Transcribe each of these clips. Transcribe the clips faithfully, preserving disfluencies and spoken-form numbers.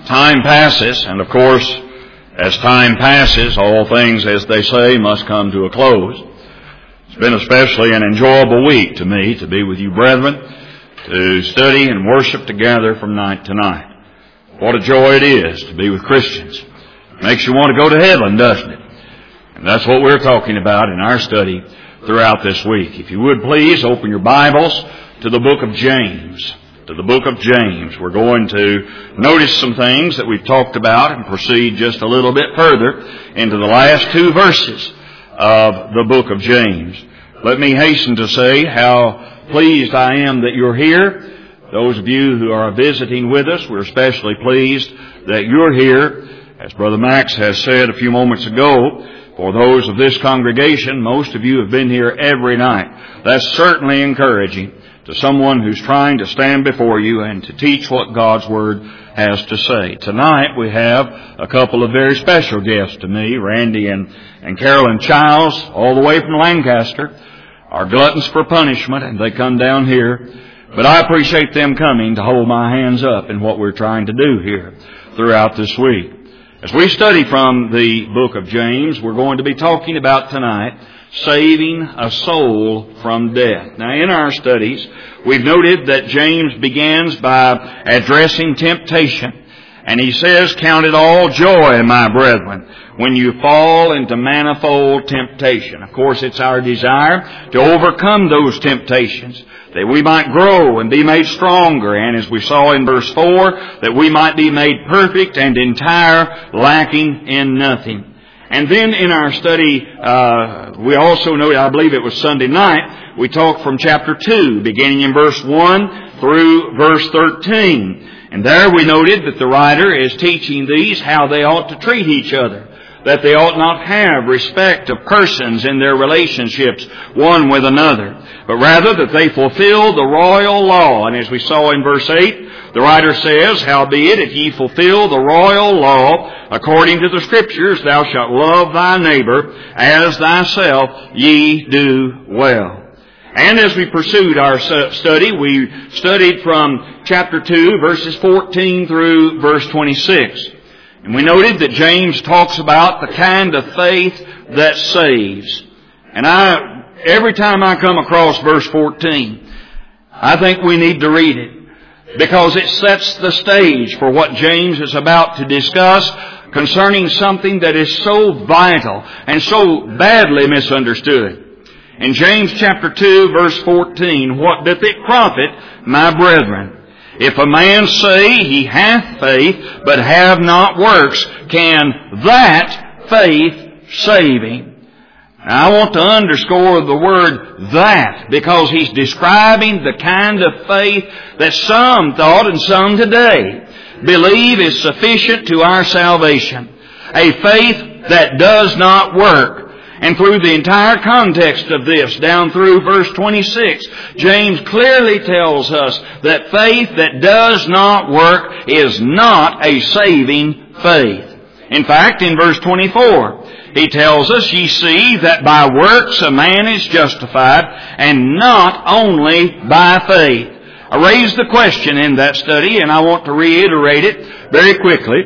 Time passes, and of course, as time passes, all things, as they say, must come to a close. It's been especially an enjoyable week to me to be with you brethren, to study and worship together from night to night. What a joy it is to be with Christians. Makes you want to go to heaven, doesn't it? And that's what we're talking about in our study throughout this week. If you would please open your Bibles to the book of James. To the book of James. We're going to notice some things that we've talked about and proceed just a little bit further into the last two verses of the book of James. Let me hasten to say how pleased I am that you're here. Those of you who are visiting with us, we're especially pleased that you're here. As Brother Max has said a few moments ago, for those of this congregation, most of you have been here every night. That's certainly encouraging to someone who's trying to stand before you and to teach what God's Word has to say. Tonight we have a couple of very special guests to me, Randy and, and Carolyn Childs, all the way from Lancaster, are gluttons for punishment, and they come down here. But I appreciate them coming to hold my hands up in what we're trying to do here throughout this week. As we study from the book of James, we're going to be talking about tonight saving a soul from death. Now, in our studies, we've noted that James begins by addressing temptation. And he says, "Count it all joy, my brethren, when you fall into manifold temptation." Of course, it's our desire to overcome those temptations, that we might grow and be made stronger, and as we saw in verse four, that we might be made perfect and entire, lacking in nothing. And then in our study, uh, we also noted, I believe it was Sunday night, we talked from chapter two, beginning in verse one through verse thirteen. And there we noted that the writer is teaching these how they ought to treat each other, that they ought not have respect of persons in their relationships one with another, but rather that they fulfill the royal law. And as we saw in verse eight, the writer says, "Howbeit, if ye fulfill the royal law according to the Scriptures, thou shalt love thy neighbor as thyself, ye do well." And as we pursued our study, we studied from chapter two, verses fourteen through verse twenty-six. And we noted that James talks about the kind of faith that saves. And I, every time I come across verse fourteen, I think we need to read it, because it sets the stage for what James is about to discuss concerning something that is so vital and so badly misunderstood. In James chapter two, verse fourteen, "What doth it profit, my brethren, if a man say he hath faith, but have not works? Can that faith save him?" Now, I want to underscore the word "that," because he's describing the kind of faith that some thought and some today believe is sufficient to our salvation. A faith that does not work. And through the entire context of this, down through verse twenty-six, James clearly tells us that faith that does not work is not a saving faith. In fact, in verse twenty-four, he tells us, "Ye see that by works a man is justified, and not only by faith." I raised the question in that study, and I want to reiterate it very quickly.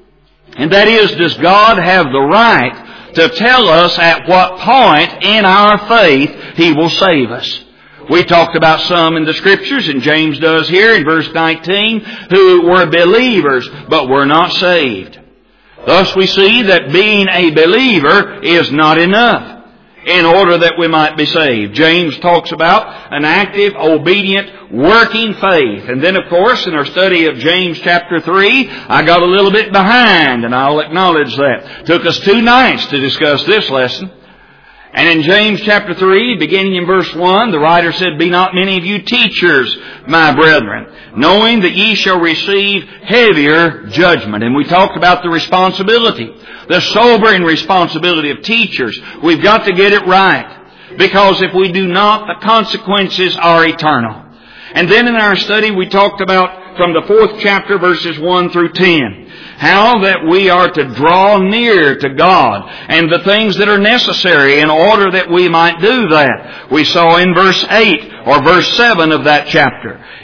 And that is, does God have the right to tell us at what point in our faith He will save us? We talked about some in the Scriptures, and James does here in verse nineteen, who were believers but were not saved. Thus we see that being a believer is not enough in order that we might be saved. James talks about an active, obedient, working faith. And then, of course, in our study of James chapter three, I got a little bit behind, and I'll acknowledge that. Took us two nights to discuss this lesson. And in James chapter three, beginning in verse one, the writer said, "Be not many of you teachers, my brethren, knowing that ye shall receive heavier judgment." And we talked about the responsibility, the sobering responsibility of teachers. We've got to get it right, because if we do not, the consequences are eternal. And then in our study, we talked about from the fourth chapter, verses one through ten, how that we are to draw near to God and the things that are necessary in order that we might do that. We saw in verse eight or verse seven of that chapter,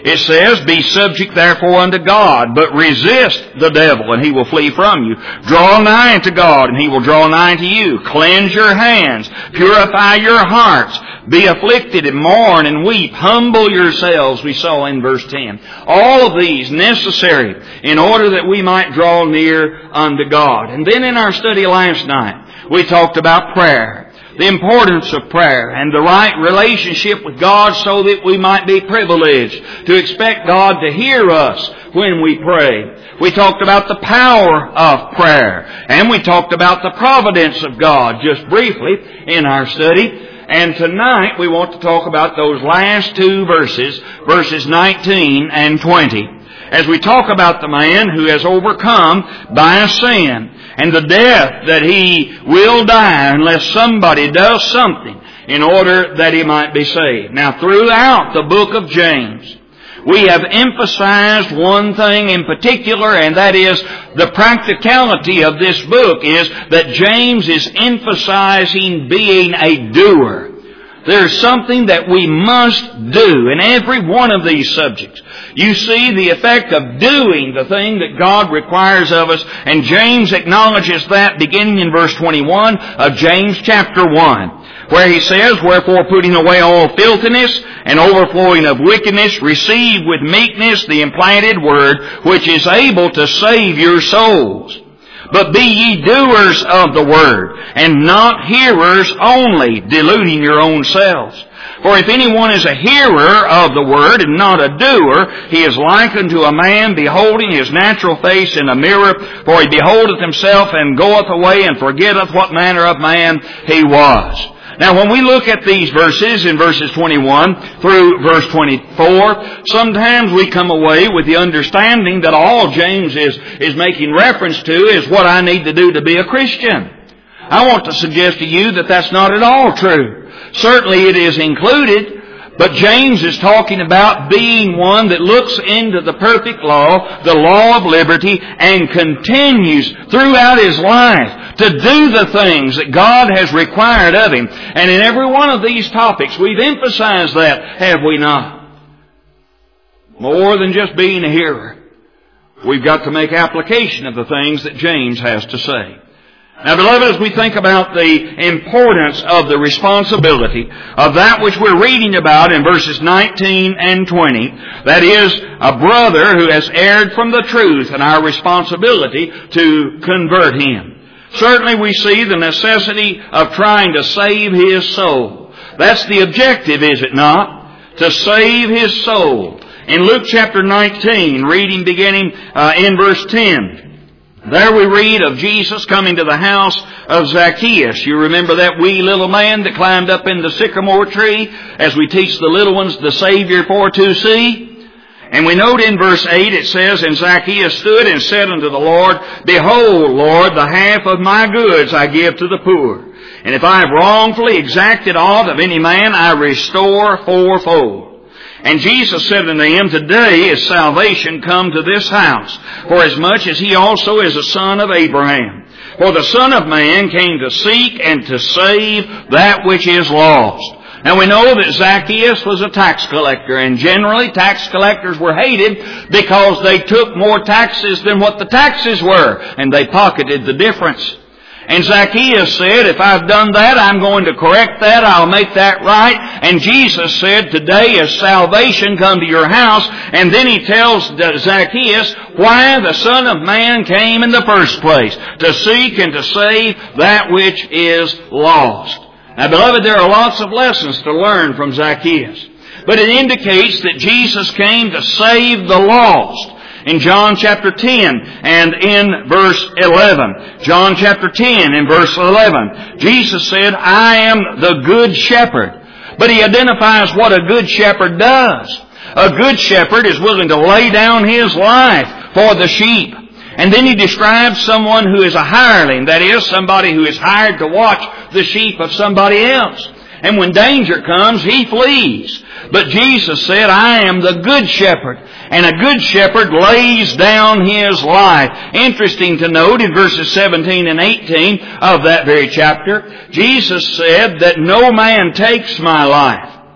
It says, be subject therefore unto God, but resist the devil, and he will flee from you. Draw nigh unto God, and he will draw nigh to you. Cleanse your hands. Purify your hearts. Be afflicted and mourn and weep. Humble yourselves, we saw in verse ten. All of these necessary in order that we might draw near unto God. And then in our study last night, we talked about prayer. The importance of prayer and the right relationship with God so that we might be privileged to expect God to hear us when we pray. We talked about the power of prayer, and we talked about the providence of God just briefly in our study. And tonight we want to talk about those last two verses, verses nineteen and twenty. As we talk about the man who has overcome by sin and the death that he will die unless somebody does something in order that he might be saved. Now, throughout the book of James, we have emphasized one thing in particular, and that is the practicality of this book is that James is emphasizing being a doer. There's something that we must do in every one of these subjects. You see the effect of doing the thing that God requires of us, and James acknowledges that beginning in verse twenty-one of James chapter one, where he says, wherefore putting away all filthiness and overflowing of wickedness, receive with meekness the implanted word, which is able to save your souls. But be ye doers of the word, and not hearers only, deluding your own selves. For if anyone is a hearer of the word and not a doer, he is like unto a man beholding his natural face in a mirror. For he beholdeth himself and goeth away and forgetteth what manner of man he was. Now, when we look at these verses, in verses twenty-one through verse twenty-four, sometimes we come away with the understanding that all James is, is making reference to is what I need to do to be a Christian. I want to suggest to you that that's not at all true. Certainly it is included, but James is talking about being one that looks into the perfect law, the law of liberty, and continues throughout his life to do the things that God has required of him. And in every one of these topics, we've emphasized that, have we not? More than just being a hearer, we've got to make application of the things that James has to say. Now, beloved, as we think about the importance of the responsibility of that which we're reading about in verses nineteen and twenty, that is, a brother who has erred from the truth and our responsibility to convert him. Certainly we see the necessity of trying to save his soul. That's the objective, is it not? To save his soul. In Luke chapter nineteen, reading beginning uh, in verse ten, there we read of Jesus coming to the house of Zacchaeus. You remember that wee little man that climbed up in the sycamore tree as we teach the little ones the Savior for to see? And we note in verse eight it says, and Zacchaeus stood and said unto the Lord, behold, Lord, the half of my goods I give to the poor. And if I have wrongfully exacted aught of any man, I restore fourfold. And Jesus said unto him, today is salvation come to this house, forasmuch as he also is a son of Abraham. For the Son of Man came to seek and to save that which is lost. Now we know that Zacchaeus was a tax collector, and generally tax collectors were hated because they took more taxes than what the taxes were, and they pocketed the difference. And Zacchaeus said, if I've done that, I'm going to correct that. I'll make that right. And Jesus said, today is salvation come to your house. And then he tells Zacchaeus why the Son of Man came in the first place, to seek and to save that which is lost. Now, beloved, there are lots of lessons to learn from Zacchaeus. But it indicates that Jesus came to save the lost. In John chapter ten and in verse eleven. John chapter ten and verse eleven. Jesus said, I am the good shepherd. But he identifies what a good shepherd does. A good shepherd is willing to lay down his life for the sheep. And then he describes someone who is a hireling. That is, somebody who is hired to watch the sheep of somebody else. And when danger comes, he flees. But Jesus said, I am the good shepherd. And a good shepherd lays down his life. Interesting to note in verses seventeen and eighteen of that very chapter, Jesus said that no man takes my life.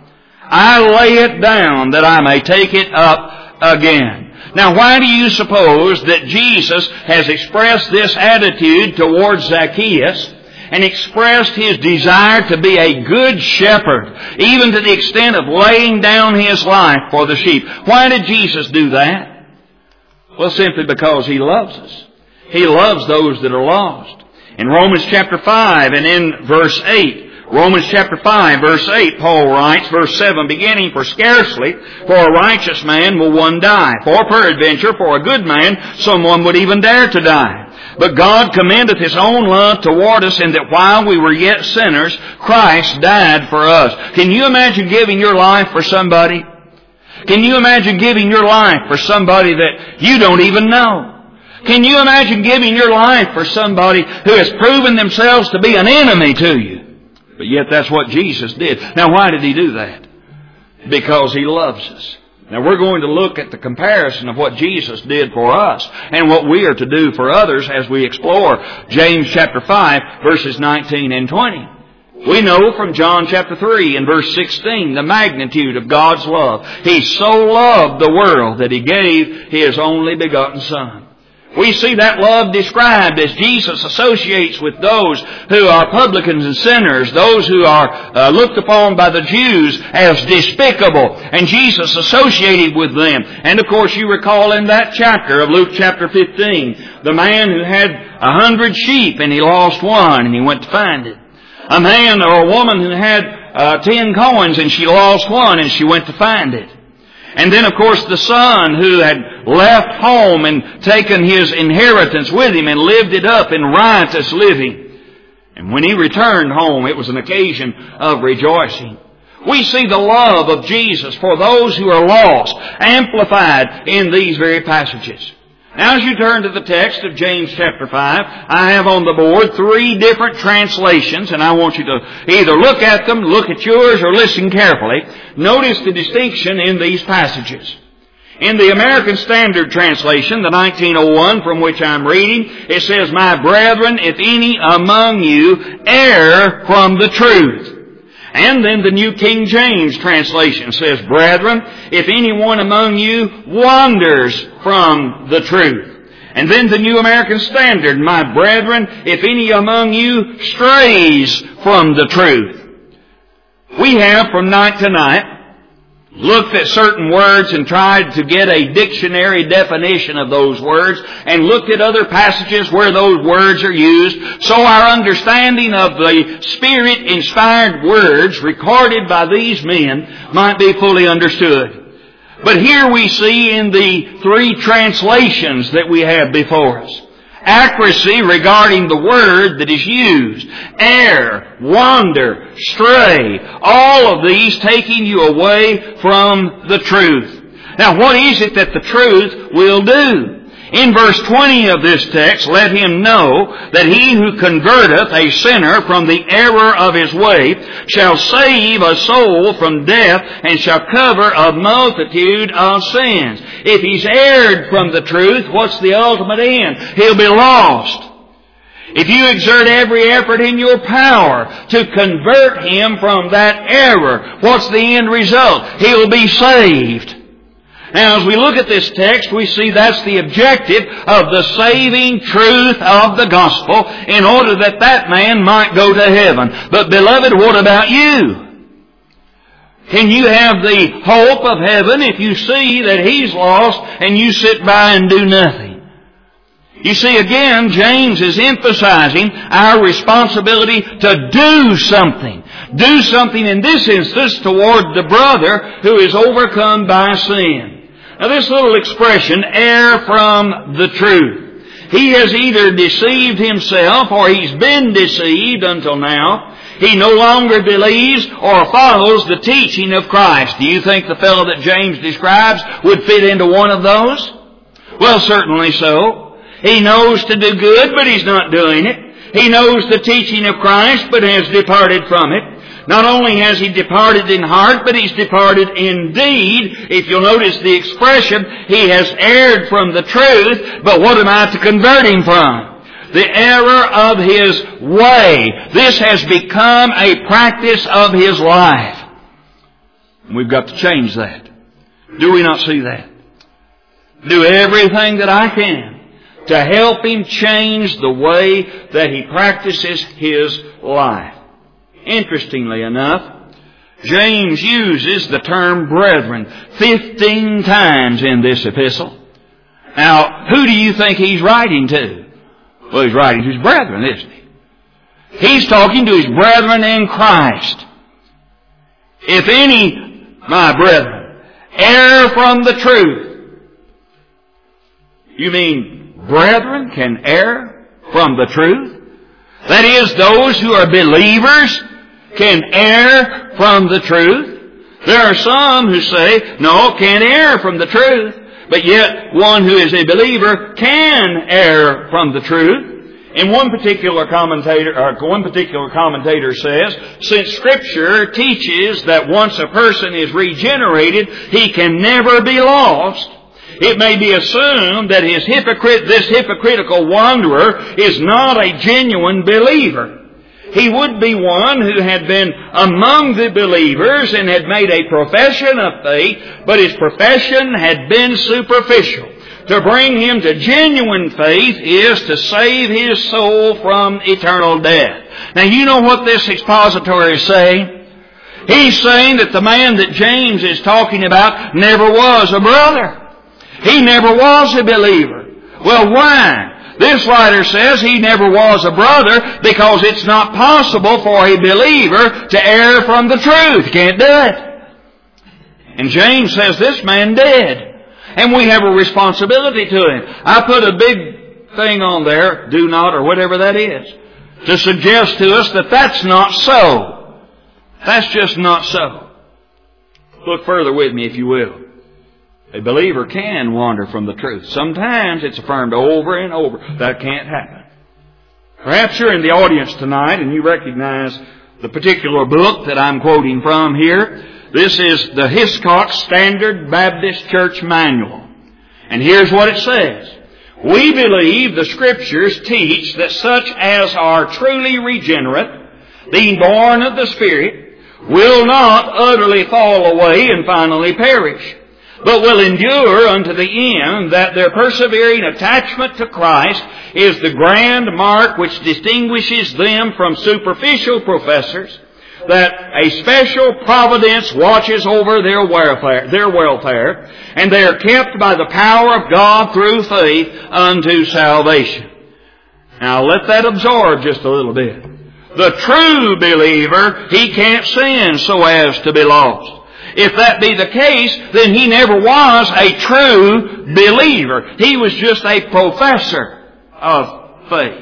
I lay it down that I may take it up again. Now, why do you suppose that Jesus has expressed this attitude towards Zacchaeus and expressed His desire to be a good shepherd, even to the extent of laying down His life for the sheep? Why did Jesus do that? Well, simply because He loves us. He loves those that are lost. In Romans chapter five and in verse eight, Romans chapter five, verse eight, Paul writes, verse seven, beginning, For scarcely for a righteous man will one die, for peradventure for a good man someone would even dare to die. But God commendeth His own love toward us, in that while we were yet sinners, Christ died for us. Can you imagine giving your life for somebody? Can you imagine giving your life for somebody that you don't even know? Can you imagine giving your life for somebody who has proven themselves to be an enemy to you? But yet that's what Jesus did. Now, why did He do that? Because He loves us. Now, we're going to look at the comparison of what Jesus did for us and what we are to do for others as we explore James chapter five, verses nineteen and twenty. We know from John chapter three and verse sixteen the magnitude of God's love. He so loved the world that He gave His only begotten Son. We see that love described as Jesus associates with those who are publicans and sinners, those who are uh, looked upon by the Jews as despicable, and Jesus associated with them. And of course you recall in that chapter of Luke chapter fifteen, the man who had a hundred sheep and he lost one and he went to find it. A man or a woman who had uh, ten coins and she lost one and she went to find it. And then, of course, the son who had left home and taken his inheritance with him and lived it up in riotous living. And when he returned home, it was an occasion of rejoicing. We see the love of Jesus for those who are lost amplified in these very passages. Now, as you turn to the text of James chapter five, I have on the board three different translations, and I want you to either look at them, look at yours, or listen carefully. Notice the distinction in these passages. In the American Standard Translation, the nineteen oh one from which I'm reading, it says, My brethren, if any among you err from the truth. And then the New King James Translation says, Brethren, if anyone among you wanders from the truth. And then the New American Standard, My brethren, if any among you strays from the truth. We have from night to night looked at certain words and tried to get a dictionary definition of those words, and looked at other passages where those words are used, so our understanding of the Spirit-inspired words recorded by these men might be fully understood. But here we see in the three translations that we have before us, accuracy regarding the word that is used. Err, wander, stray. All of these taking you away from the truth. Now, what is it that the truth will do? In verse twenty of this text, let him know that he who converteth a sinner from the error of his way shall save a soul from death and shall cover a multitude of sins. If he's erred from the truth, what's the ultimate end? He'll be lost. If you exert every effort in your power to convert him from that error, what's the end result? He'll be saved. Now, as we look at this text, we see that's the objective of the saving truth of the gospel in order that that man might go to heaven. But, beloved, what about you? Can you have the hope of heaven if you see that he's lost and you sit by and do nothing? You see, again, James is emphasizing our responsibility to do something. Do something in this instance toward the brother who is overcome by sin. Now, this little expression, err from the truth. He has either deceived himself or he's been deceived until now. He no longer believes or follows the teaching of Christ. Do you think the fellow that James describes would fit into one of those? Well, certainly so. He knows to do good, but he's not doing it. He knows the teaching of Christ, but has departed from it. Not only has he departed in heart, but he's departed in deed. If you'll notice the expression, he has erred from the truth, but what am I to convert him from? The error of his way. This has become a practice of his life. We've got to change that. Do we not see that? Do everything that I can to help him change the way that he practices his life. Interestingly enough, James uses the term brethren fifteen times in this epistle. Now, who do you think he's writing to? Well, he's writing to his brethren, isn't he? He's talking to his brethren in Christ. If any, my brethren, err from the truth. You mean brethren can err from the truth? That is, those who are believers can err from the truth. There are some who say, no, can't err from the truth. But yet, one who is a believer can err from the truth. And one particular commentator, or one particular commentator says, since Scripture teaches that once a person is regenerated, he can never be lost, it may be assumed that his hypocrite, this hypocritical wanderer is not a genuine believer. He would be one who had been among the believers and had made a profession of faith, but his profession had been superficial. To bring him to genuine faith is to save his soul from eternal death. Now you know what this expositor is saying? He's saying that the man that James is talking about never was a brother. He never was a believer. Well, why? This writer says he never was a brother because it's not possible for a believer to err from the truth. You can't do it. And James says this man did. And we have a responsibility to him. I put a big thing on there, do not, or whatever that is, to suggest to us that that's not so. That's just not so. Look further with me, if you will. A believer can wander from the truth. Sometimes it's affirmed over and over. That can't happen. Perhaps you're in the audience tonight and you recognize the particular book that I'm quoting from here. This is the Hiscox Standard Baptist Church Manual. And here's what it says. We believe the Scriptures teach that such as are truly regenerate, being born of the Spirit, will not utterly fall away and finally perish, but will endure unto the end, that their persevering attachment to Christ is the grand mark which distinguishes them from superficial professors, that a special providence watches over their welfare, their welfare, and they are kept by the power of God through faith unto salvation. Now let that absorb just a little bit. The true believer, he can't sin so as to be lost. If that be the case, then he never was a true believer. He was just a professor of faith.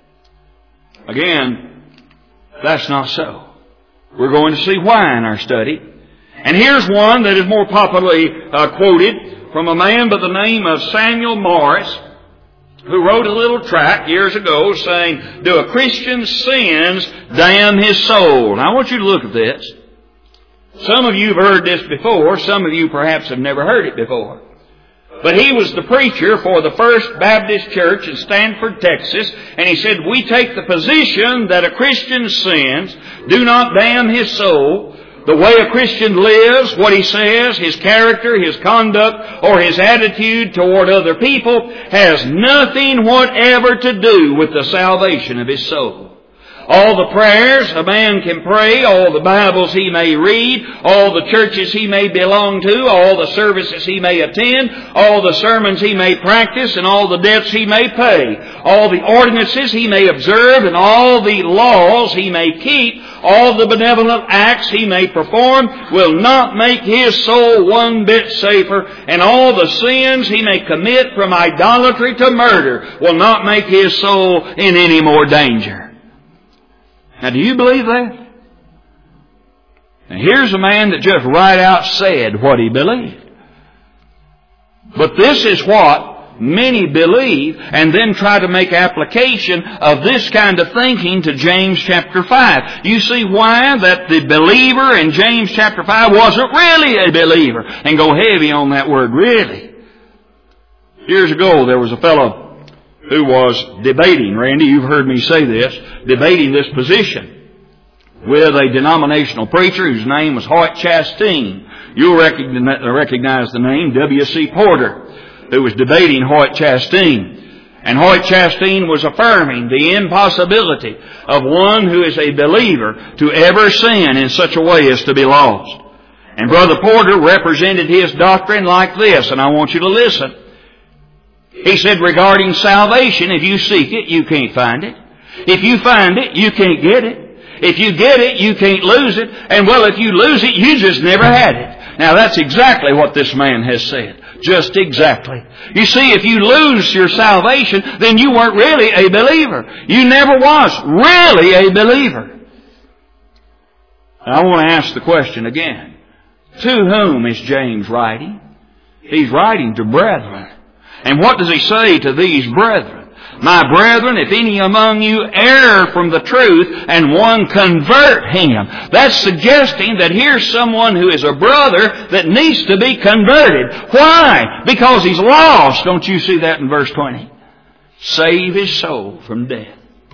Again, that's not so. We're going to see why in our study. And here's one that is more popularly uh, quoted from a man by the name of Samuel Morris, who wrote a little tract years ago saying, do a Christian's sins damn his soul? Now I want you to look at this. Some of you have heard this before. Some of you perhaps have never heard it before. But he was the preacher for the First Baptist Church in Stanford, Texas, and he said, we take the position that a Christian's sins do not damn his soul. The way a Christian lives, what he says, his character, his conduct, or his attitude toward other people has nothing whatever to do with the salvation of his soul. All the prayers a man can pray, all the Bibles he may read, all the churches he may belong to, all the services he may attend, all the sermons he may practice, and all the debts he may pay, all the ordinances he may observe, and all the laws he may keep, all the benevolent acts he may perform, will not make his soul one bit safer, and all the sins he may commit from idolatry to murder will not make his soul in any more danger. Now, do you believe that? Now, here's a man that just right out said what he believed. But this is what many believe and then try to make application of this kind of thinking to James chapter five. You see why that the believer in James chapter five wasn't really a believer. And go heavy on that word, really. Years ago, there was a fellow who was debating, Randy, you've heard me say this, debating this position. with a denominational preacher whose name was Hoyt Chastain. You'll recognize the name, W C Porter, who was debating Hoyt Chastain. And Hoyt Chastain was affirming the impossibility of one who is a believer to ever sin in such a way as to be lost. And Brother Porter represented his doctrine like this, and I want you to listen. He said, regarding salvation, if you seek it, you can't find it. If you find it, you can't get it. If you get it, you can't lose it. And well, if you lose it, you just never had it. Now that's exactly what this man has said. Just exactly. You see, if you lose your salvation, then you weren't really a believer. You never was really a believer. I want to ask the question again. To whom is James writing? He's writing to brethren. And what does he say to these brethren? My brethren, if any among you err from the truth and one convert him. That's suggesting that here's someone who is a brother that needs to be converted. Why? Because he's lost. Don't you see that in verse twenty? Save his soul from death.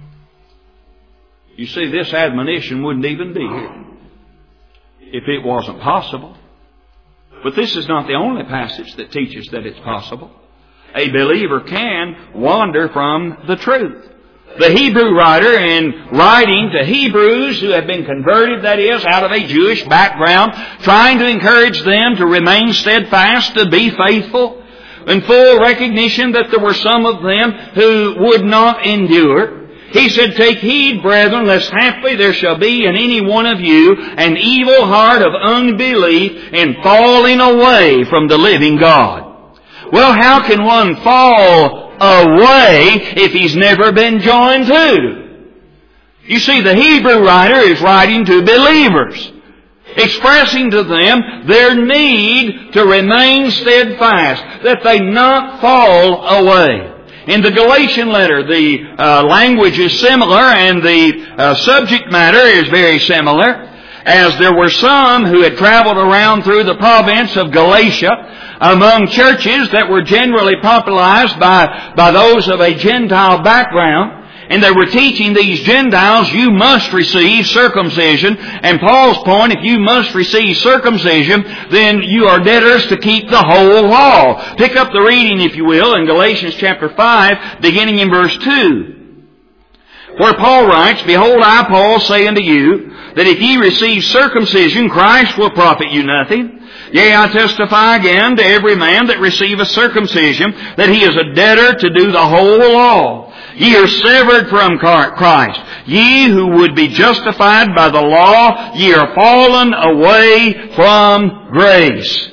You see, this admonition wouldn't even be here if it wasn't possible. But this is not the only passage that teaches that it's possible. A believer can wander from the truth. The Hebrew writer, in writing to Hebrews who have been converted, that is, out of a Jewish background, trying to encourage them to remain steadfast, to be faithful, in full recognition that there were some of them who would not endure. He said, take heed, brethren, lest haply there shall be in any one of you an evil heart of unbelief in falling away from the living God. Well, how can one fall away if he's never been joined to? You see, the Hebrew writer is writing to believers, expressing to them their need to remain steadfast, that they not fall away. In the Galatian letter, the uh, language is similar and the uh, subject matter is very similar, as there were some who had traveled around through the province of Galatia among churches that were generally popularized by, by those of a Gentile background. And they were teaching these Gentiles, you must receive circumcision. And Paul's point, if you must receive circumcision, then you are debtors to keep the whole law. Pick up the reading, if you will, in Galatians chapter five, beginning in verse two. Where Paul writes, Behold, I, Paul, say unto you, that if ye receive circumcision, Christ will profit you nothing. Yea, I testify again to every man that receiveth circumcision, that he is a debtor to do the whole law. Ye are severed from Christ. Ye who would be justified by the law, ye are fallen away from grace.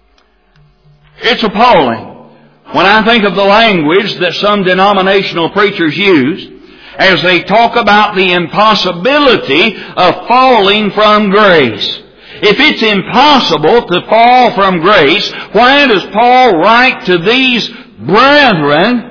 It's appalling when I think of the language that some denominational preachers use as they talk about the impossibility of falling from grace. If it's impossible to fall from grace, why does Paul write to these brethren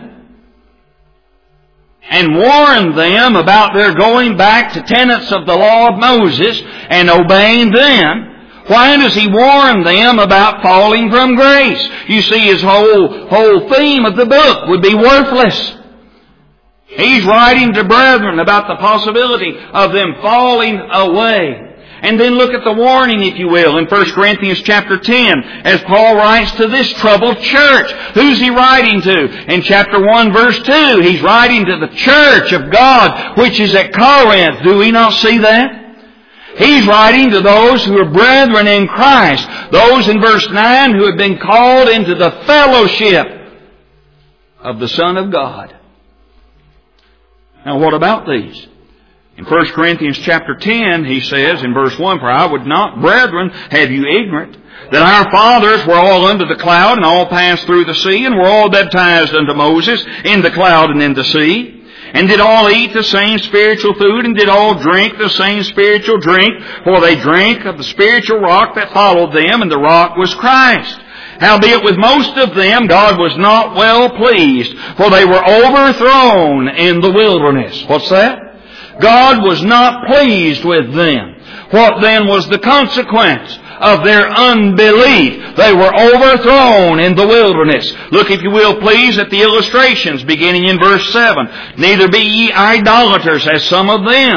and warn them about their going back to tenets of the law of Moses and obeying them? Why does he warn them about falling from grace? You see, his whole, whole theme of the book would be worthless. He's writing to brethren about the possibility of them falling away. And then look at the warning, if you will, in First Corinthians chapter ten, as Paul writes to this troubled church. Who's he writing to? In chapter one, verse two, he's writing to the church of God, which is at Corinth. Do we not see that? He's writing to those who are brethren in Christ. Those in verse nine who have been called into the fellowship of the Son of God. Now what about these? In First Corinthians chapter ten, he says in verse one, For I would not, brethren, have you ignorant, that our fathers were all under the cloud, and all passed through the sea, and were all baptized unto Moses in the cloud and in the sea, and did all eat the same spiritual food, and did all drink the same spiritual drink, for they drank of the spiritual rock that followed them, and the rock was Christ. Howbeit with most of them God was not well pleased, for they were overthrown in the wilderness. What's that? God was not pleased with them. What then was the consequence of their unbelief? They were overthrown in the wilderness. Look, if you will, please, at the illustrations beginning in verse seven. Neither be ye idolaters as some of them.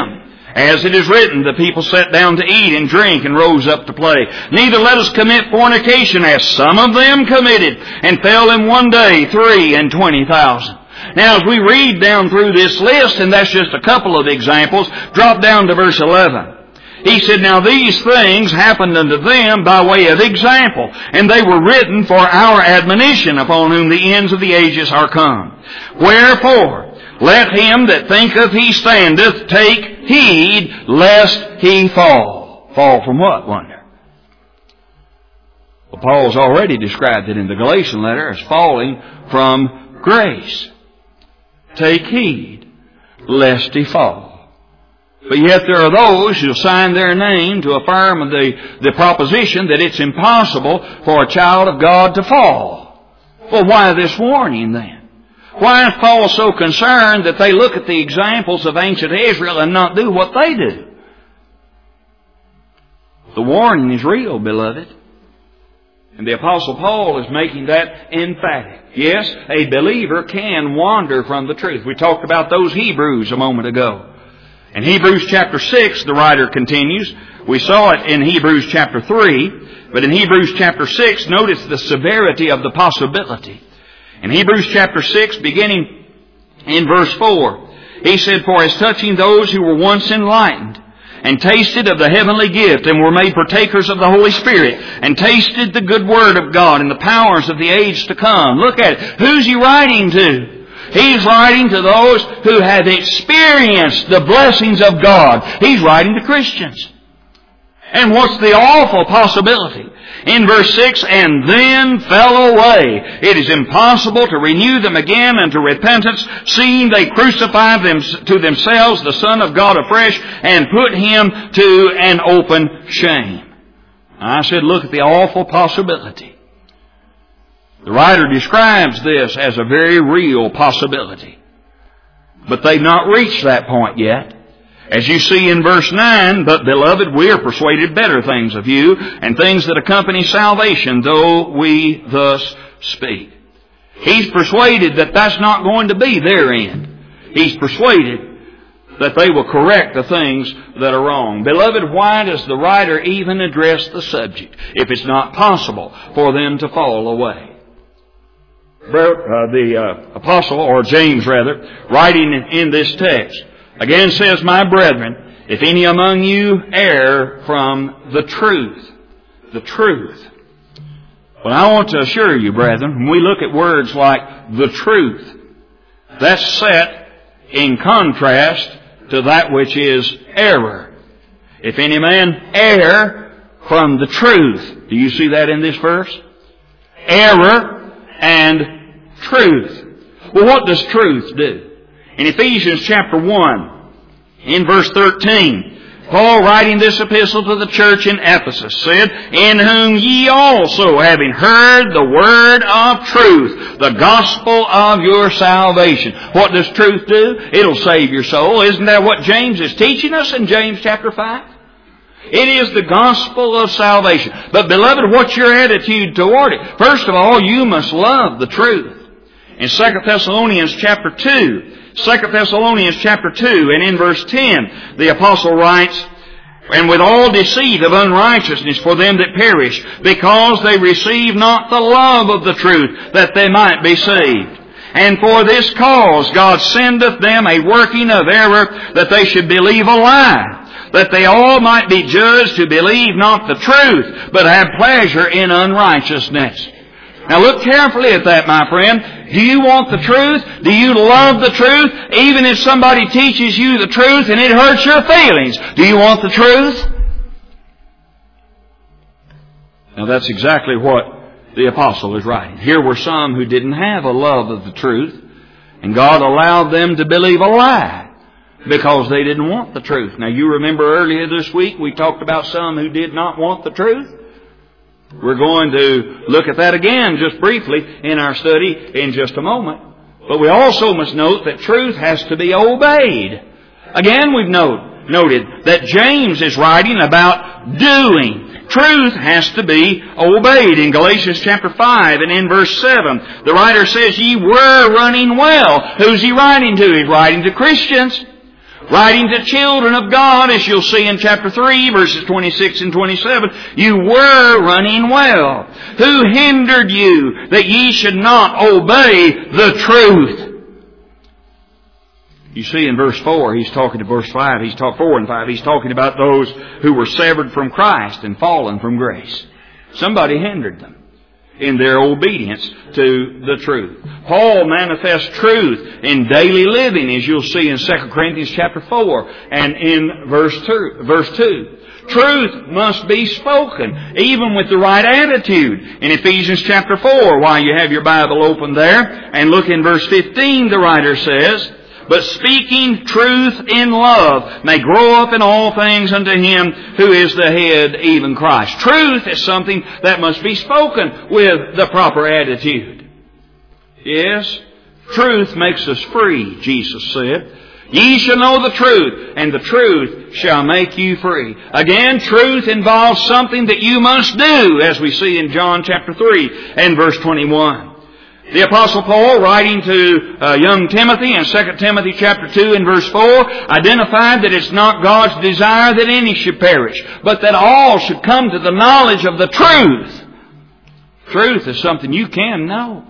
As it is written, the people sat down to eat and drink and rose up to play. Neither let us commit fornication, as some of them committed, and fell in one day three and twenty thousand. Now, as we read down through this list, and that's just a couple of examples, drop down to verse eleven. He said, Now these things happened unto them by way of example, and they were written for our admonition, upon whom the ends of the ages are come. Wherefore, let him that thinketh he standeth take heed lest he fall. Fall from what, wonder? Well, Paul's already described it in the Galatian letter as falling from grace. Take heed lest he fall. But yet there are those who sign their name to affirm the, the proposition that it's impossible for a child of God to fall. Well, why this warning then? Why is Paul so concerned that they look at the examples of ancient Israel and not do what they do? The warning is real, beloved. And the Apostle Paul is making that emphatic. Yes, a believer can wander from the truth. We talked about those Hebrews a moment ago. In Hebrews chapter six, the writer continues. We saw it in Hebrews chapter three. But in Hebrews chapter six, notice the severity of the possibility. In Hebrews chapter six, beginning in verse four, he said, For as touching those who were once enlightened, and tasted of the heavenly gift, and were made partakers of the Holy Spirit, and tasted the good word of God, and the powers of the age to come. Look at it. Who's he writing to? He's writing to those who have experienced the blessings of God. He's writing to Christians. And what's the awful possibility? In verse six, and then fell away. It is impossible to renew them again unto repentance, seeing they crucified them to themselves the Son of God afresh, and put Him to an open shame. I said, look at the awful possibility. The writer describes this as a very real possibility. But they've not reached that point yet. As you see in verse nine, But beloved, we are persuaded better things of you, and things that accompany salvation, though we thus speak. He's persuaded that that's not going to be their end. He's persuaded that they will correct the things that are wrong. Beloved, why does the writer even address the subject if it's not possible for them to fall away? Uh, the uh, apostle, or James rather, writing in this text, again says, My brethren, if any among you err from the truth. The truth. Well, I want to assure you, brethren, when we look at words like the truth, that's set in contrast to that which is error. If any man err from the truth. Do you see that in this verse? Error and truth. Well, what does truth do? In Ephesians chapter one, in verse thirteen, Paul, writing this epistle to the church in Ephesus, said, In whom ye also, having heard the word of truth, the gospel of your salvation. What does truth do? It'll save your soul. Isn't that what James is teaching us in James chapter five? It is the gospel of salvation. But beloved, what's your attitude toward it? First of all, you must love the truth. In Second Thessalonians chapter two, Second Thessalonians chapter two, and in verse ten, the apostle writes, And with all deceit of unrighteousness for them that perish, because they receive not the love of the truth, that they might be saved. And for this cause God sendeth them a working of error, that they should believe a lie, that they all might be judged who believe not the truth, but have pleasure in unrighteousness. Now look carefully at that, my friend. Do you want the truth? Do you love the truth? Even if somebody teaches you the truth and it hurts your feelings, do you want the truth? Now that's exactly what the apostle is writing. Here were some who didn't have a love of the truth, and God allowed them to believe a lie because they didn't want the truth. Now you remember earlier this week we talked about some who did not want the truth. We're going to look at that again just briefly in our study in just a moment. But we also must note that truth has to be obeyed. Again, we've note, noted that James is writing about doing. Truth has to be obeyed. In Galatians chapter five and in verse seven, the writer says, Ye were running well. Who's he writing to? He's writing to Christians. Writing to children of God, as you'll see in chapter three, verses twenty-six and twenty-seven, you were running well. Who hindered you that ye should not obey the truth? You see in verse four, he's talking to verse five, he's talking four and five, he's talking about those who were severed from Christ and fallen from grace. Somebody hindered them in their obedience to the truth. Paul manifests truth in daily living, as you'll see in Second Corinthians chapter four and in verse two. Verse two. Truth must be spoken, even with the right attitude. In Ephesians chapter four, while you have your Bible open there, and look in verse fifteen, the writer says, but speaking truth in love may grow up in all things unto Him who is the head, even Christ. Truth is something that must be spoken with the proper attitude. Yes, truth makes us free, Jesus said. Ye shall know the truth, and the truth shall make you free. Again, truth involves something that you must do, as we see in John chapter three and verse twenty-one. The Apostle Paul, writing to uh, young Timothy in Second Timothy chapter two and verse four, identified that it's not God's desire that any should perish, but that all should come to the knowledge of the truth. Truth is something you can know.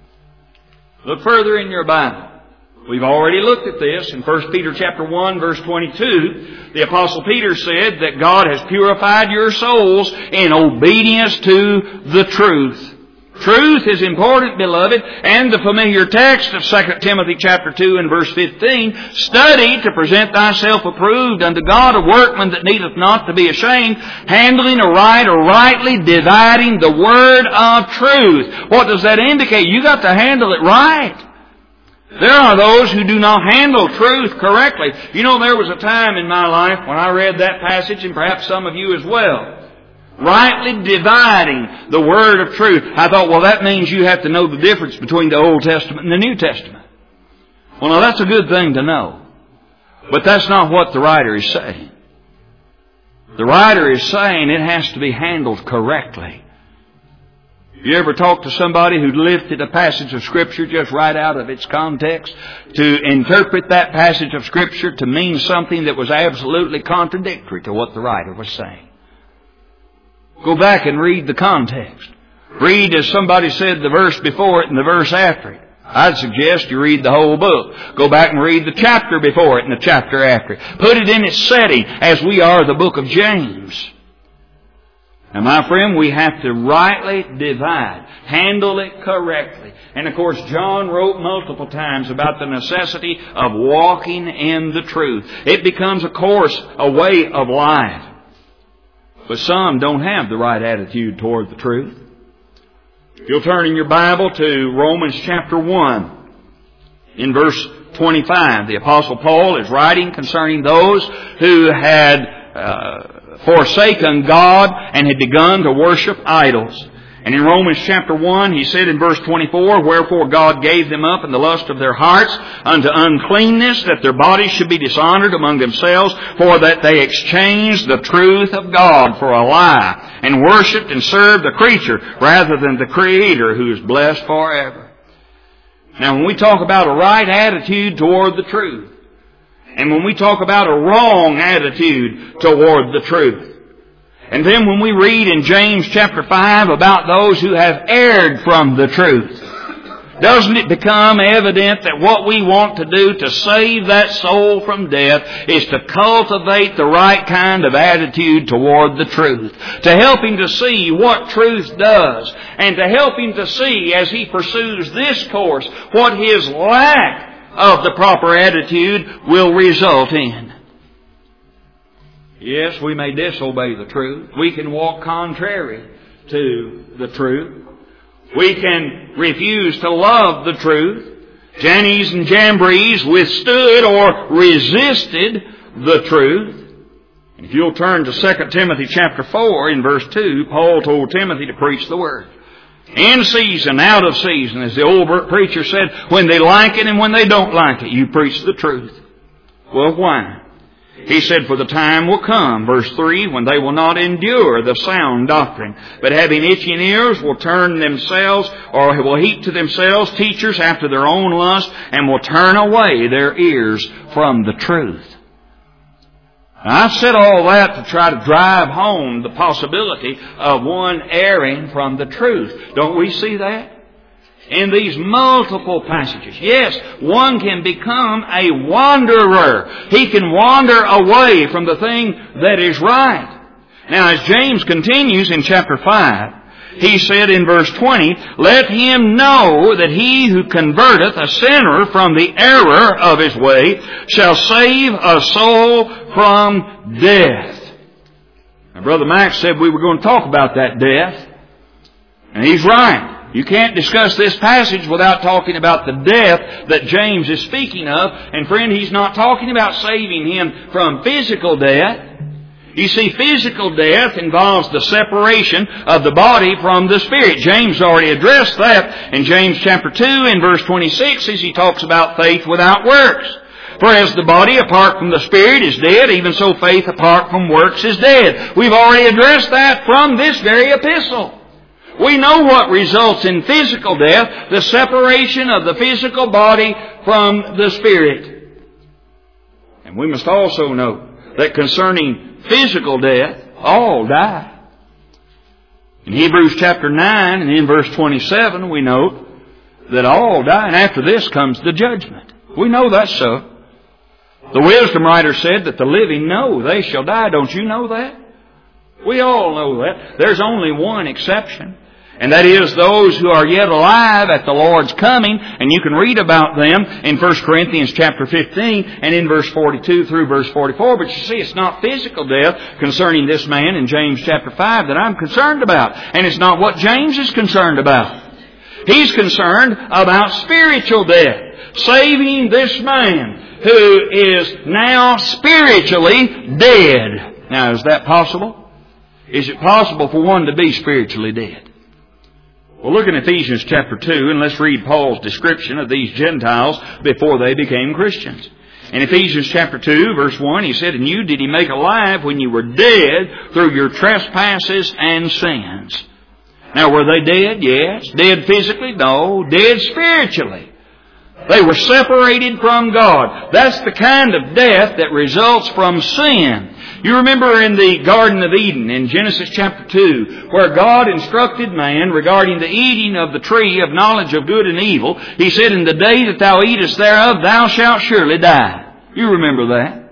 Look further in your Bible. We've already looked at this in First Peter chapter one, verse twenty-two. The Apostle Peter said that God has purified your souls in obedience to the truth. Truth is important, beloved, and the familiar text of Second Timothy chapter two and verse fifteen, study to present thyself approved unto God, a workman that needeth not to be ashamed, handling aright or rightly dividing the word of truth. What does that indicate? You got to handle it right. There are those who do not handle truth correctly. You know, there was a time in my life when I read that passage, and perhaps some of you as well. Rightly dividing the word of truth. I thought, well, that means you have to know the difference between the Old Testament and the New Testament. Well, now that's a good thing to know. But that's not what the writer is saying. The writer is saying it has to be handled correctly. You ever talk to somebody who lifted a passage of Scripture just right out of its context to interpret that passage of Scripture to mean something that was absolutely contradictory to what the writer was saying? Go back and read the context. Read, as somebody said, the verse before it and the verse after it. I'd suggest you read the whole book. Go back and read the chapter before it and the chapter after it. Put it in its setting, as we are the book of James. Now, my friend, we have to rightly divide, handle it correctly. And of course, John wrote multiple times about the necessity of walking in the truth. It becomes a course, a way of life. But some don't have the right attitude toward the truth. If you'll turn in your Bible to Romans chapter one, in verse twenty-five, the Apostle Paul is writing concerning those who had uh, forsaken God and had begun to worship idols. And in Romans chapter one, he said in verse twenty-four, wherefore God gave them up in the lust of their hearts unto uncleanness, that their bodies should be dishonored among themselves, for that they exchanged the truth of God for a lie, and worshipped and served the creature rather than the Creator, who is blessed forever. Now, when we talk about a right attitude toward the truth, and when we talk about a wrong attitude toward the truth, and then when we read in James chapter five about those who have erred from the truth, doesn't it become evident that what we want to do to save that soul from death is to cultivate the right kind of attitude toward the truth, to help him to see what truth does, and to help him to see, as he pursues this course, what his lack of the proper attitude will result in. Yes, we may disobey the truth. We can walk contrary to the truth. We can refuse to love the truth. Jannes and Jambres withstood or resisted the truth. And if you'll turn to Second Timothy chapter four in verse two, Paul told Timothy to preach the Word. In season, out of season, as the old preacher said, when they like it and when they don't like it, you preach the truth. Well, why? He said, for the time will come, verse three, when they will not endure the sound doctrine, but having itching ears will turn themselves, or will heap to themselves teachers after their own lust, and will turn away their ears from the truth. I've said all that to try to drive home the possibility of one erring from the truth. Don't we see that? In these multiple passages. Yes, one can become a wanderer. He can wander away from the thing that is right. Now, as James continues in chapter five, he said in verse twenty, "Let him know that he who converteth a sinner from the error of his way shall save a soul from death." Now, Brother Max said we were going to talk about that death. And he's right. You can't discuss this passage without talking about the death that James is speaking of. And friend, he's not talking about saving him from physical death. You see, physical death involves the separation of the body from the spirit. James already addressed that in James chapter two and verse twenty-six as he talks about faith without works. For as the body apart from the spirit is dead, even so faith apart from works is dead. We've already addressed that from this very epistle. We know what results in physical death, the separation of the physical body from the spirit. And we must also know that concerning physical death, all die. In Hebrews chapter nine and in verse twenty-seven, we note that all die, and after this comes the judgment. We know that's so. The wisdom writer said that the living know they shall die. Don't you know that? We all know that. There's only one exception. And that is those who are yet alive at the Lord's coming. And you can read about them in First Corinthians chapter fifteen and in verse forty-two through verse forty-four. But you see, it's not physical death concerning this man in James chapter five that I'm concerned about. And it's not what James is concerned about. He's concerned about spiritual death. Saving this man who is now spiritually dead. Now, is that possible? Is it possible for one to be spiritually dead? Well, look in Ephesians chapter two, and let's read Paul's description of these Gentiles before they became Christians. In Ephesians chapter two, verse one, he said, "And you did he make alive when you were dead through your trespasses and sins." Now, were they dead? Yes. Dead physically? No. Dead spiritually. They were separated from God. That's the kind of death that results from sin. You remember in the Garden of Eden in Genesis chapter two, where God instructed man regarding the eating of the tree of knowledge of good and evil. He said, "In the day that thou eatest thereof, thou shalt surely die." You remember that.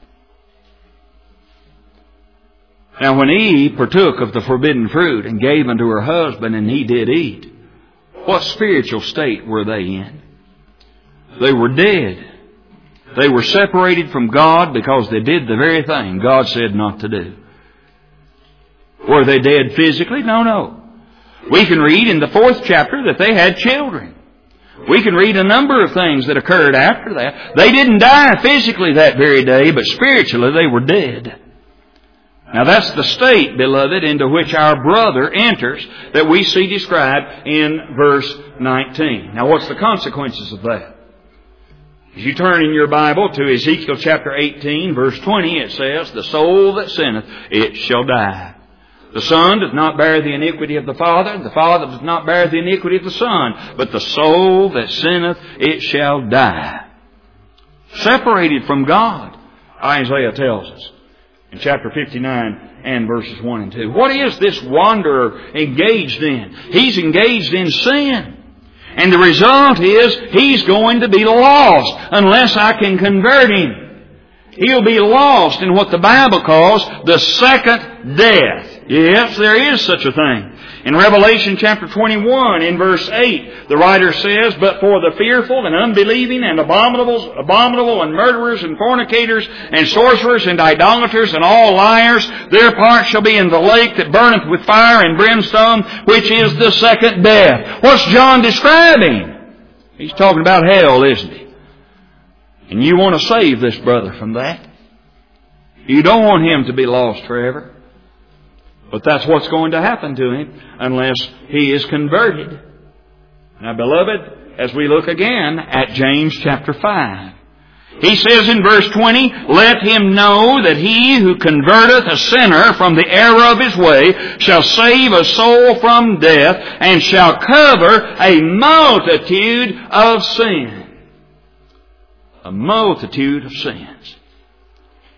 Now when Eve partook of the forbidden fruit and gave unto her husband, and he did eat, what spiritual state were they in? They were dead. They were separated from God because they did the very thing God said not to do. Were they dead physically? No, no. We can read in the fourth chapter that they had children. We can read a number of things that occurred after that. They didn't die physically that very day, but spiritually they were dead. Now that's the state, beloved, into which our brother enters that we see described in verse nineteen. Now what's the consequences of that? As you turn in your Bible to Ezekiel chapter eighteen, verse twenty, it says, "The soul that sinneth, it shall die. The Son does not bear the iniquity of the Father, the Father does not bear the iniquity of the Son, but the soul that sinneth, it shall die." Separated from God, Isaiah tells us in chapter fifty-nine and verses one and two. What is this wanderer engaged in? He's engaged in sin. And the result is he's going to be lost unless I can convert him. He'll be lost in what the Bible calls the second death. Yes, there is such a thing. In Revelation chapter twenty-one, in verse eight, the writer says, "But for the fearful and unbelieving and abominable, abominable and murderers and fornicators and sorcerers and idolaters and all liars, their part shall be in the lake that burneth with fire and brimstone, which is the second death." What's John describing? He's talking about hell, isn't he? And you want to save this brother from that. You don't want him to be lost forever. But that's what's going to happen to him unless he is converted. Now, beloved, as we look again at James chapter five, he says in verse twenty, "Let him know that he who converteth a sinner from the error of his way shall save a soul from death and shall cover a multitude of sins." A multitude of sins.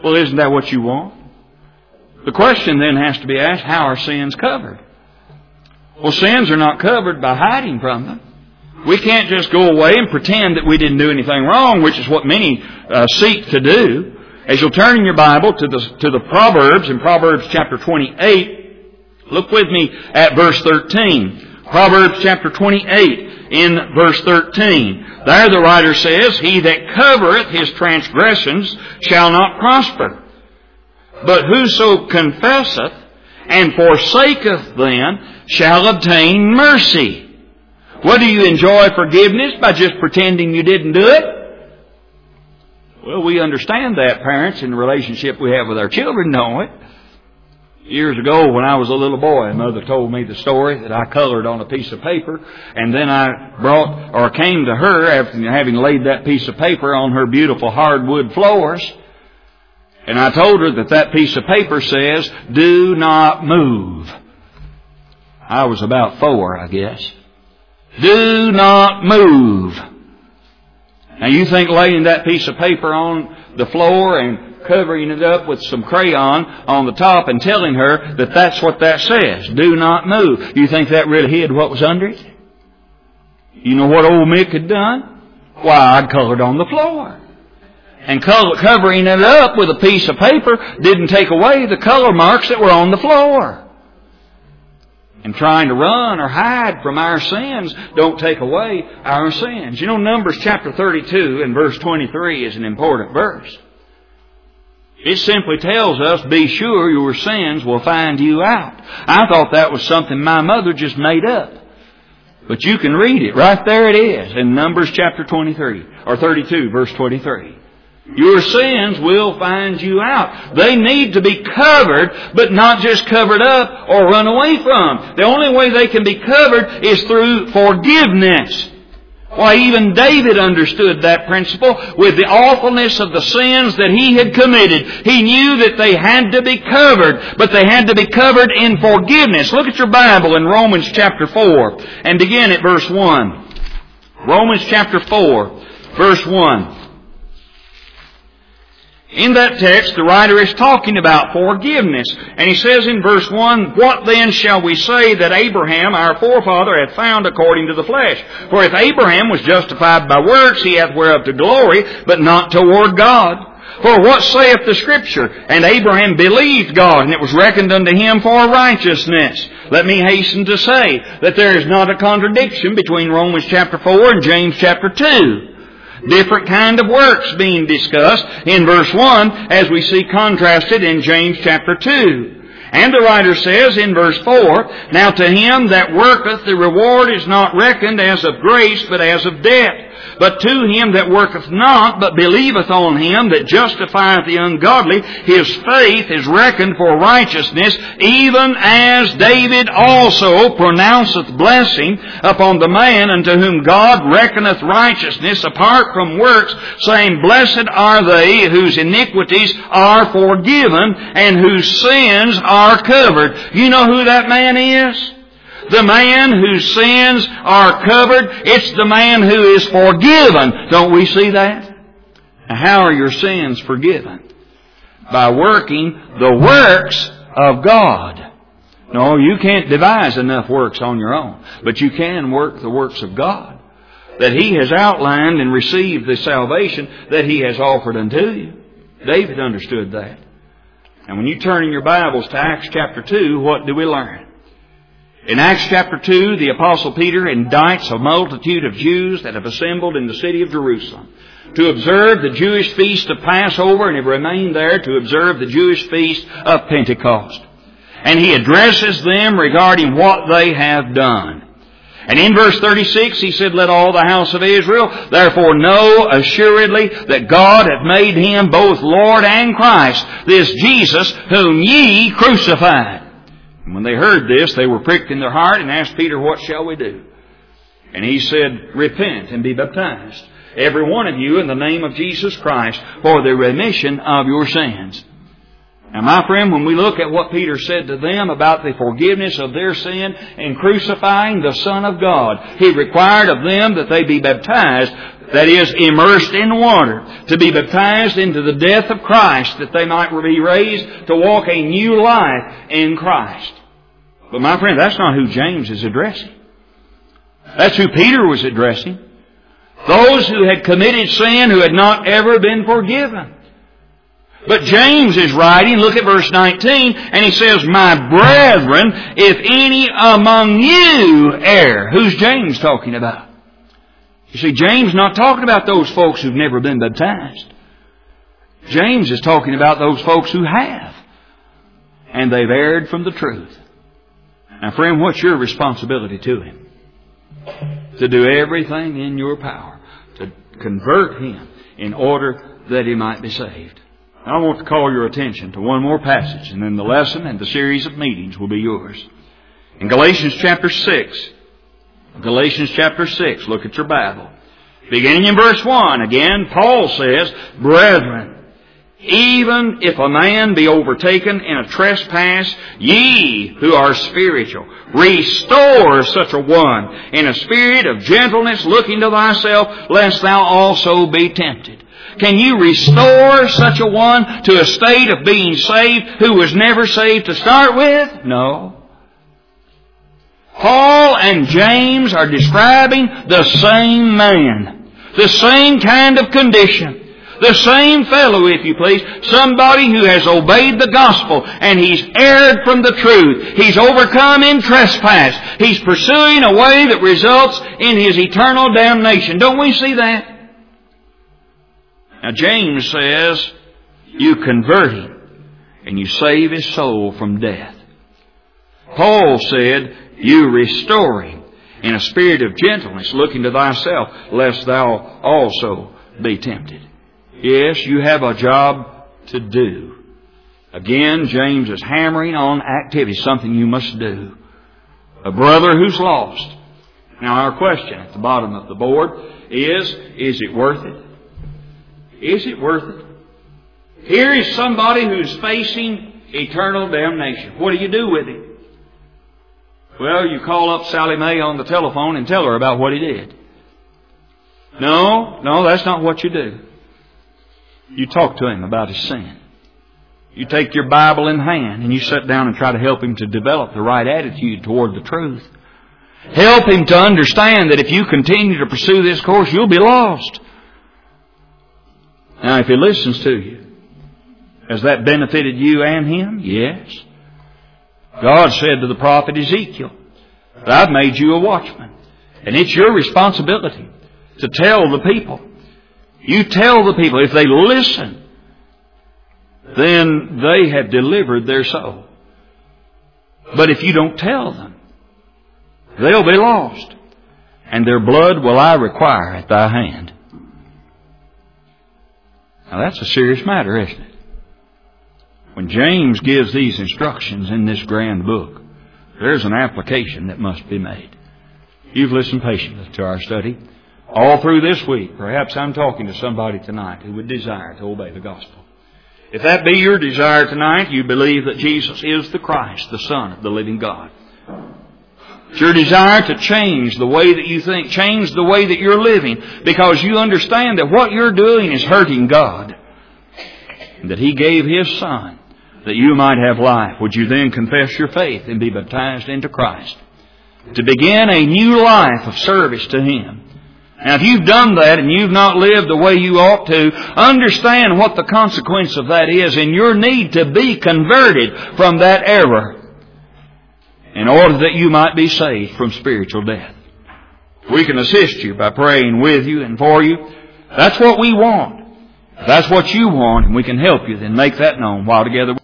Well, isn't that what you want? The question then has to be asked, how are sins covered? Well, sins are not covered by hiding from them. We can't just go away and pretend that we didn't do anything wrong, which is what many uh, seek to do. As you'll turn in your Bible to the, to the Proverbs, in Proverbs chapter twenty-eight, look with me at verse thirteen. Proverbs chapter twenty-eight in verse thirteen. There the writer says, He that covereth his transgressions shall not prosper. But whoso confesseth and forsaketh them shall obtain mercy. What, do you enjoy forgiveness by just pretending you didn't do it? Well, we understand that, parents, in the relationship we have with our children, don't we? Years ago, when I was a little boy, Mother told me the story that I colored on a piece of paper, and then I brought or came to her after having laid that piece of paper on her beautiful hardwood floors, and I told her that that piece of paper says, "Do not move." I was about four, I guess. Do not move. Now you think laying that piece of paper on the floor and covering it up with some crayon on the top and telling her that that's what that says, do not move, you think that really hid what was under it? You know what old Mick had done? Why, I'd colored on the floor. And color, covering it up with a piece of paper didn't take away the color marks that were on the floor. And trying to run or hide from our sins don't take away our sins. You know, Numbers chapter thirty-two and verse twenty-three is an important verse. It simply tells us, be sure your sins will find you out. I thought that was something my mother just made up. But you can read it. Right there it is in Numbers chapter twenty-three, or thirty-two, verse twenty-three. Your sins will find you out. They need to be covered, but not just covered up or run away from. The only way they can be covered is through forgiveness. Why, even David understood that principle with the awfulness of the sins that he had committed. He knew that they had to be covered, but they had to be covered in forgiveness. Look at your Bible in Romans chapter four and begin at verse one. Romans chapter four, verse one. In that text, the writer is talking about forgiveness. And he says in verse one, What then shall we say that Abraham, our forefather, hath found according to the flesh? For if Abraham was justified by works, he hath whereof to glory, but not toward God. For what saith the Scripture? And Abraham believed God, and it was reckoned unto him for righteousness. Let me hasten to say that there is not a contradiction between Romans chapter four and James chapter two. Different kind of works being discussed in verse one as we see contrasted in James chapter two. And the writer says in verse four, Now to him that worketh the reward is not reckoned as of grace, but as of debt. But to him that worketh not, but believeth on him that justifieth the ungodly, his faith is reckoned for righteousness, even as David also pronounceth blessing upon the man unto whom God reckoneth righteousness apart from works, saying, Blessed are they whose iniquities are forgiven and whose sins are covered. You know who that man is? The man whose sins are covered, it's the man who is forgiven. Don't we see that? Now, how are your sins forgiven? By working the works of God. No, you can't devise enough works on your own, but you can work the works of God that He has outlined and received the salvation that He has offered unto you. David understood that. And when you turn in your Bibles to Acts chapter two, what do we learn? In Acts chapter two, the Apostle Peter indicts a multitude of Jews that have assembled in the city of Jerusalem to observe the Jewish feast of Passover, and have remained there to observe the Jewish feast of Pentecost. And he addresses them regarding what they have done. And in verse thirty-six, he said, Let all the house of Israel therefore know assuredly that God hath made Him both Lord and Christ, this Jesus whom ye crucified. And when they heard this, they were pricked in their heart and asked Peter, What shall we do? And he said, Repent and be baptized, every one of you, in the name of Jesus Christ, for the remission of your sins. Now, my friend, when we look at what Peter said to them about the forgiveness of their sin and crucifying the Son of God, he required of them that they be baptized, that is, immersed in water, to be baptized into the death of Christ, that they might be raised to walk a new life in Christ. But my friend, that's not who James is addressing. That's who Peter was addressing. Those who had committed sin, who had not ever been forgiven. But James is writing, look at verse nineteen, and he says, "My brethren, if any among you err." Who's James talking about? You see, James not talking about those folks who've never been baptized. James is talking about those folks who have. And they've erred from the truth. Now, friend, what's your responsibility to him? To do everything in your power to convert him in order that he might be saved. I want to call your attention to one more passage, and then the lesson and the series of meetings will be yours. In Galatians chapter six, Galatians chapter six, look at your Bible. Beginning in verse one, again, Paul says, "Brethren, even if a man be overtaken in a trespass, ye who are spiritual, restore such a one in a spirit of gentleness, looking to thyself, lest thou also be tempted." Can you restore such a one to a state of being saved who was never saved to start with? No. Paul and James are describing the same man, the same kind of condition, the same fellow, if you please, somebody who has obeyed the gospel and he's erred from the truth. He's overcome in trespass. He's pursuing a way that results in his eternal damnation. Don't we see that? Now, James says, you convert him and you save his soul from death. Paul said, you restore him in a spirit of gentleness, looking to thyself, lest thou also be tempted. Yes, you have a job to do. Again, James is hammering on activity, something you must do. A brother who's lost. Now, our question at the bottom of the board is, is it worth it? Is it worth it? Here is somebody who's facing eternal damnation. What do you do with him? Well, you call up Sally Mae on the telephone and tell her about what he did. No, no, that's not what you do. You talk to him about his sin. You take your Bible in hand and you sit down and try to help him to develop the right attitude toward the truth. Help him to understand that if you continue to pursue this course, you'll be lost. Now, if he listens to you, has that benefited you and him? Yes. God said to the prophet Ezekiel, I've made you a watchman. And it's your responsibility to tell the people. You tell the people. If they listen, then they have delivered their soul. But if you don't tell them, they'll be lost. And their blood will I require at thy hand. Now that's a serious matter, isn't it? When James gives these instructions in this grand book, there's an application that must be made. You've listened patiently to our study. All through this week, perhaps I'm talking to somebody tonight who would desire to obey the gospel. If that be your desire tonight, you believe that Jesus is the Christ, the Son of the living God. It's your desire to change the way that you think, change the way that you're living, because you understand that what you're doing is hurting God. And that He gave His Son that you might have life. Would you then confess your faith and be baptized into Christ? To begin a new life of service to Him. Now, if you've done that and you've not lived the way you ought to, understand what the consequence of that is and your need to be converted from that error in order that you might be saved from spiritual death. We can assist you by praying with you and for you. That's what we want. If that's what you want, and we can help you, then make that known while together.